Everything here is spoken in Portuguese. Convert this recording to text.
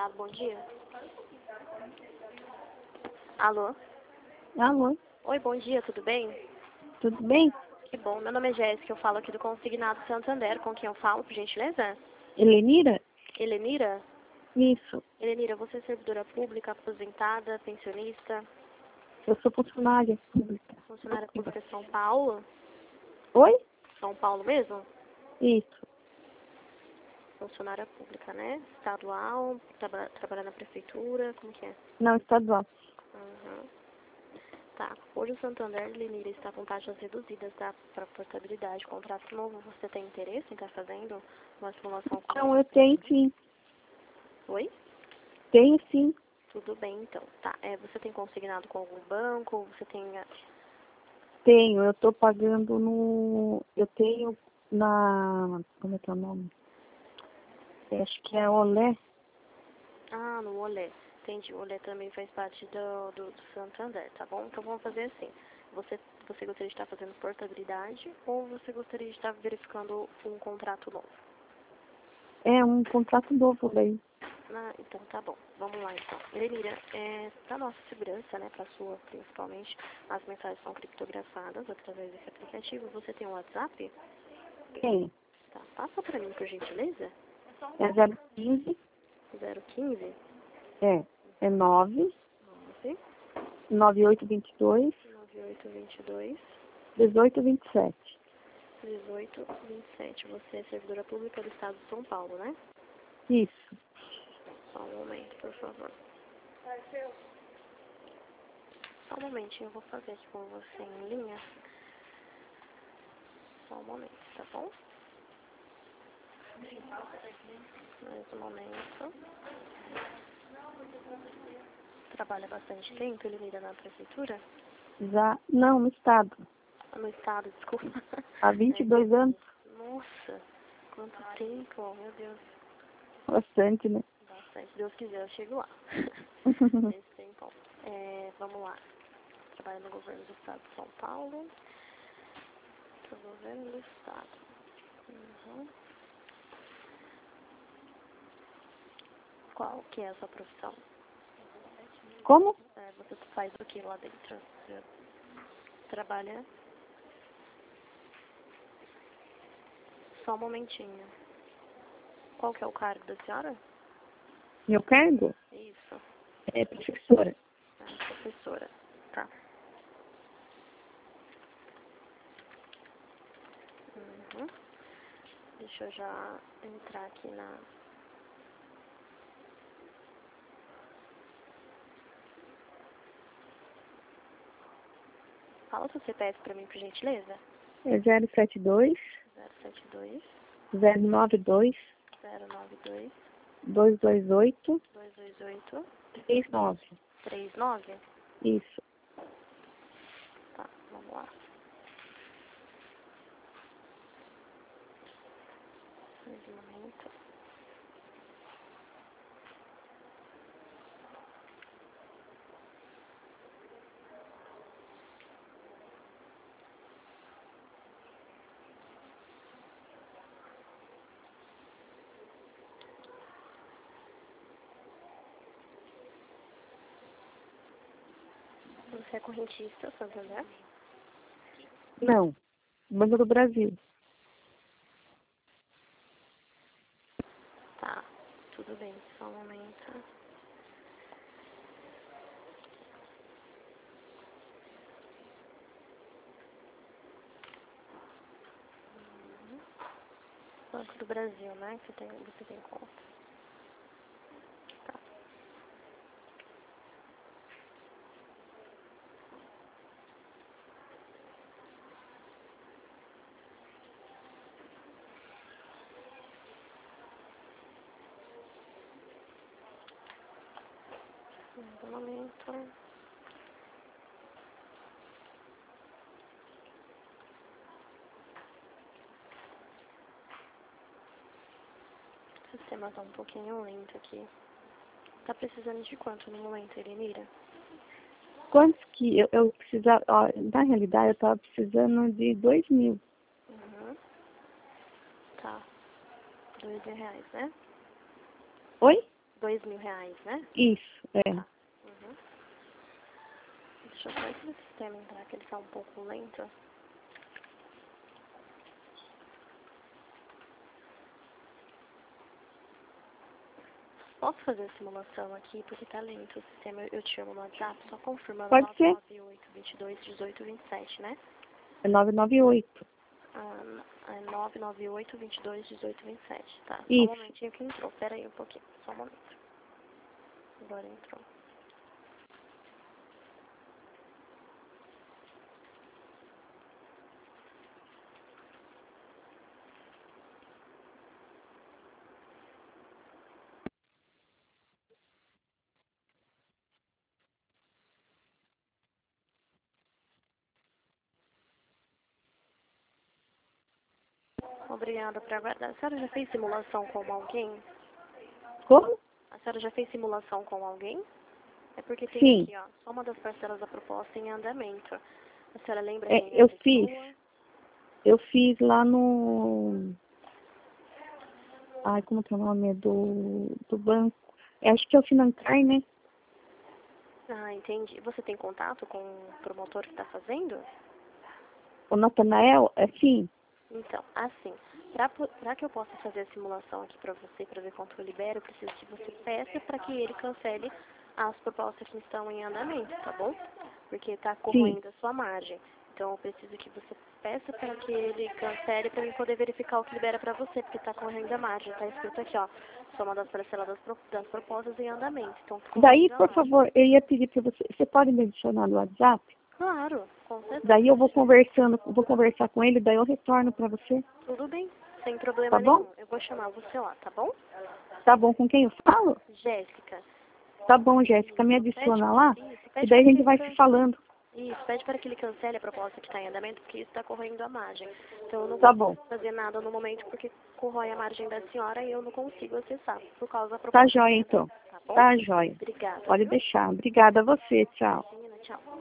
Consignado, bom dia. Alô? Alô, Oi, bom dia, tudo bem? tudo bem? Que bom, meu nome é Jéssica, eu falo aqui do Consignado Santander, com quem eu falo, por gentileza? Helenira? Helenira? Isso. Helenira, você é servidora pública, aposentada, pensionista, Eu sou funcionária pública. funcionária pública de São Paulo? Oi? São Paulo mesmo? Isso. Funcionária pública, né? Estadual, trabalha na prefeitura, como que é? Não, estadual. Uhum. Tá. Hoje o Santander, Helenira, está com taxas reduzidas, tá? Para portabilidade. Contrato novo, você tem interesse em estar fazendo uma simulação com... Não, eu tenho sim. Oi? Tenho sim. Tudo bem, então. Tá. Você tem consignado com algum banco? Você tem... Tenho. Eu tô pagando no... Eu tenho na... Como é que é o nome? Acho que é Olé. Ah, no Olé. Entendi. O Olé também faz parte do Santander, tá bom? Então vamos fazer assim. Você gostaria de estar fazendo portabilidade ou você gostaria de estar verificando um contrato novo? É um contrato novo daí. Ah, então tá bom. Vamos lá então. Helenira, pra nossa segurança, né, pra sua principalmente, as mensagens são criptografadas através desse aplicativo. Você tem um WhatsApp? Tem. Tá. Passa pra mim, por gentileza. É 015. 015 É 9 9 9822 9822 1827. 1827. Você é servidora pública do Estado de São Paulo, né? Isso. Só um momento, por favor. Só um momentinho, eu vou fazer aqui com você em linha. Só um momento, tá bom? Mais um momento. Trabalha bastante tempo, ele mira na prefeitura? Já... Não, no estado. No estado, desculpa. Há 22 anos. Nossa, quanto tempo, meu Deus. Bastante, né? Bastante. Se Deus quiser, eu chego lá. Esse tempo. Vamos lá. Trabalha no governo do estado de São Paulo. No governo do estado. Uhum. Qual que é a sua profissão? Como? Você faz o que lá dentro? Você trabalha? Só um momentinho. Qual que é o cargo da senhora? Meu cargo? Isso. É professora. Professora. Tá. Uhum. Deixa eu já entrar aqui na... Fala o seu CPF pra mim, por gentileza. É 072 072 092 092 228 228 39. 39. Isso. Tá, vamos lá. Mais um momento. Você é correntista, Santander? Não. Banco do Brasil. Tá, tudo bem, só um momento. Banco do Brasil, né? Que você tem conta. Tá. Mais um momento. O sistema tá um pouquinho lento aqui. Tá precisando de quanto no momento, Helenira? Quantos que eu precisava... Ó, na realidade, eu estava precisando de 2.000. Uhum. Tá. R$ 2.000, né? Oi? R$ 2.000, né? Isso, é. Tá. Uhum. Deixa eu só ver se o sistema entrar, que ele tá um pouco lento. Posso fazer a simulação aqui, porque tá lento o sistema. Eu te chamo no WhatsApp, só confirmando. Pode ser. 998-22-1827, né? É 998. É 998-22-1827. Tá, só um Isso. momentinho que entrou. Pera aí um pouquinho, só um momento. Agora entrou. Obrigada por aguardar. A senhora já fez simulação com alguém? Como? A senhora já fez simulação com alguém? É porque tem Sim. aqui, ó, só uma das parcelas da proposta em andamento. A senhora lembra É, quem é a pessoa? eu fiz lá no... Ai, como que é o nome? É do banco. Acho que é o Financar, né? Ah, entendi. Você tem contato com o promotor que está fazendo? O Natanael, sim. Então, assim, para que eu possa fazer a simulação aqui para você, para ver quanto eu libero, eu preciso que você peça para que ele cancele as propostas que estão em andamento, tá bom? Porque está corroendo a sua margem. Então, eu preciso que você peça para que ele cancele para eu poder verificar o que libera para você, porque está correndo a margem. Está escrito aqui, ó, soma das parcelas das propostas em andamento. Então, tá Daí, corroendo a por margem. favor, eu ia pedir para você... Você pode me adicionar no WhatsApp? Claro, com certeza. Daí eu vou conversar com ele, daí eu retorno para você. Tudo bem, sem problema Tá bom? nenhum. Eu vou chamar você lá, tá bom? Tá bom, com quem eu falo? Jéssica. Tá bom, Jéssica, me Isso, adiciona lá. isso, E pede daí para a que gente ele vai se cancele. falando. Isso, pede para que ele cancele a proposta que está em andamento, porque isso está corroendo a margem. Então eu não Tá vou bom. fazer nada no momento porque corrói a margem da senhora e eu não consigo acessar por causa da Tá proposta que jóia, está em então. andamento, tá bom? Tá jóia. Obrigada, Pode viu? deixar. Obrigada a você. Tchau. Imagina, tchau.